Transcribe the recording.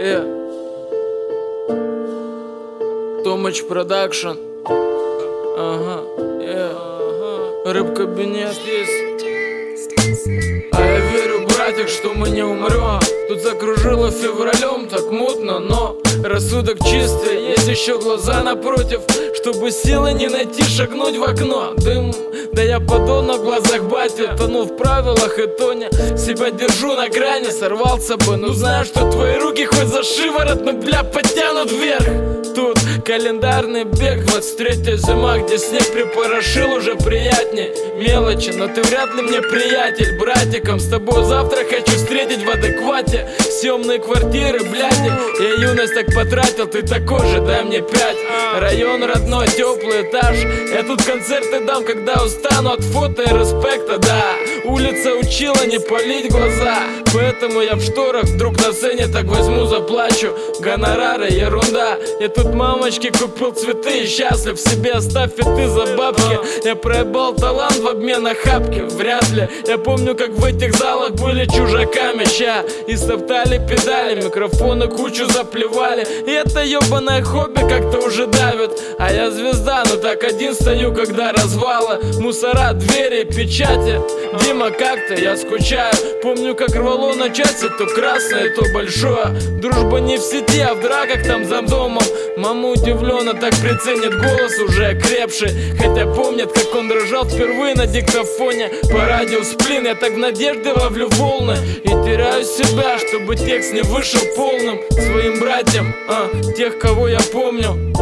Томыч Продакшн. Рэп-кабинет здесь. А я верю, братик, что мы не умрем. Тут закружило февралем, так мутно, но рассудок чистый. Есть еще глаза напротив, чтобы силы не найти, шагнуть в окно. Дым, да я подонок в глазах бати, тону в правилах и тоне. Себя держу на грани, сорвался бы, но знаю, что твои руки хоть за шиворот, но бля, подтянут вверх. Тут календарный бег, 23-я зима, где снег припорошил, уже приятнее. Мелочи, но ты вряд ли мне приятель. Братиком с тобой завтра хочу встретить в адеквате. Съемные квартиры, бляди, я юность так потратил, ты такой же, дай мне 5. Район родной, теплый этаж. Я тут концерты дам, когда устану от фото и респекта, да. Улица учила не палить глаза, поэтому я в шторах вдруг на сцене так возьму, заплачу. Гонорары, ерунда. Я тут мамочке купил цветы и счастлив, себе оставь и ты за бабки. Я проебал талант в обмен на хапки, вряд ли. Я помню, как в этих залах были чужаками, ща и стоптали педали, микрофоны кучу заплевали. И это ебаное хобби как-то уже давит. А я звезда, но так один стою, когда развалы, мусора, двери, печати. Дима, как ты? Я скучаю. Помню, как рвало на части, то красное, то большое. Дружба не в сети, а в драках там за домом. Мама удивленно так приценит голос уже окрепший, хотя помнит, как он дрожал впервые на диктофоне. По радио сплин, я так в надежде ловлю волны и теряю себя, чтобы текст не вышел полным. Своим братьям, тех, кого я помню.